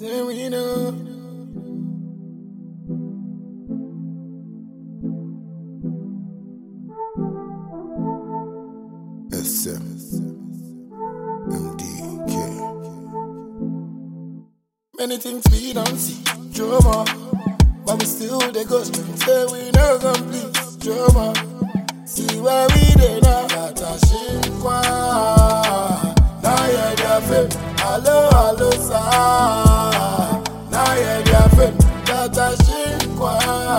Then we know. SM MDK. Many things we don't see, drama, but we still they go straight. Say we no complete, drama. See where we dey now. Tata Shinkwa, now you're their fame. Hello, hello, sir. Now you're their fame. Tata Shinkwa,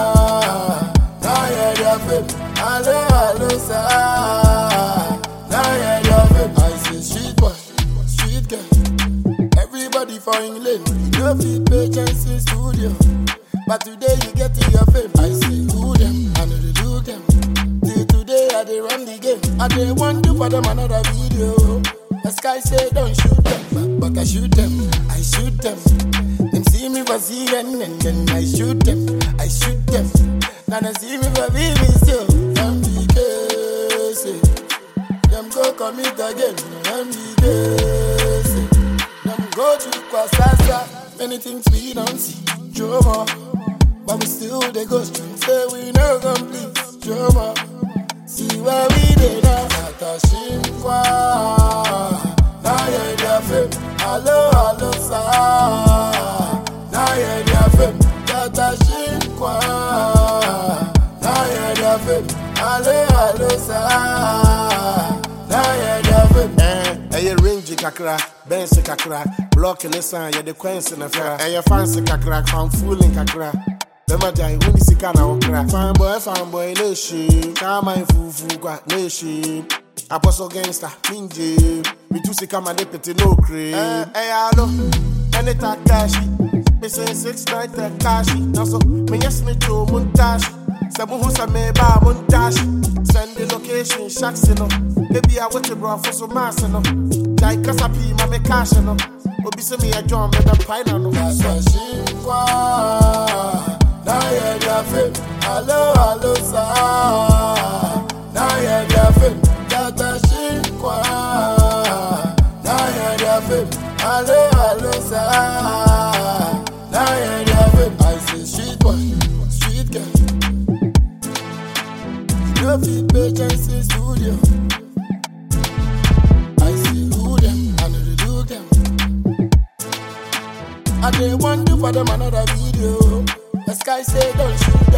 now you're their fame. Hello, hello, sir. Now you're their fame. I say street boy, street girl. Everybody for England. You know fit patience in studio, but today you get to your fame. I say who them, I know they do them. Till today I they run the game. I they want to for them another video. The sky say don't shoot them, but I shoot them, I shoot them. Them see me for seeing and then I shoot them, I shoot them. Now they see me for being still. Them because them go commit again. Them because them go to Kwasasa. Many things we don't see, drama, but we still they go straight. Say we no complete, drama. See where we dey now. Tata Shinkwa, now you're their fame. Hello, hello, sir. Now you're their fame. Tata Shinkwa, now you're their fame. Hello, hello, sir. Now you're their fame. Hey, range kakra, bench kakra, block and listen, you're the queens in the fair. Hey, fancy kakra, found fooling kakra. Bema jai wuni sika na okra. Fine boy, no shame. Come my fufu kwa no shame. Apostle gangster, minje. Me too sika my deputy no cream. Hey, hello, any takashi. Me say 6-9 takashi. Now so me yes me cho montashi. Sabu husa me ba montashi. Send the location, shacks no. Baby I want to bro for some mass no. Jai kasapi ma me cash no. Obi se me a John me da pine no. Tata Shinkwa. Now you're their fame. Hello, hello, sir. Now you're their fame. Tata Shinkwa. Now you're their fame. Hello, hello, sir. Now you're their fame. I say street boy, street girl. You know fit patience in studio. I say who them, I know they do them. I they want to for them another video. The sky say don't shoot